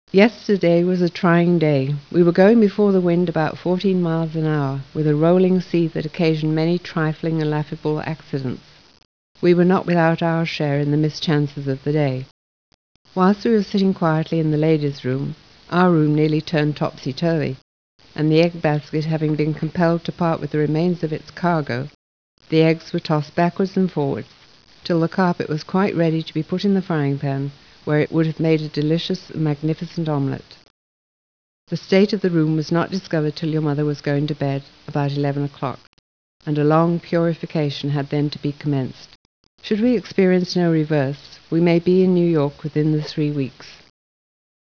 Yesterday was a trying day. We were going before the wind about 14 miles an hour, with a rolling sea that occasioned many trifling and laughable accidents. We were not without our share in the mischances of the day. Whilst we were sitting quietly in the ladies' room, our room nearly turned topsy-turvy, and the egg basket having been compelled to part with the remains of its cargo, the eggs were tossed backwards and forwards, till the carpet was quite ready to be put in the frying pan, where it would have made a delicious and magnificent omelette. The state of the room was not discovered till your mother was going to bed, about 11 o'clock, and a long purification had then to be commenced. Should we experience no reverse, we may be in New York within the 3 weeks.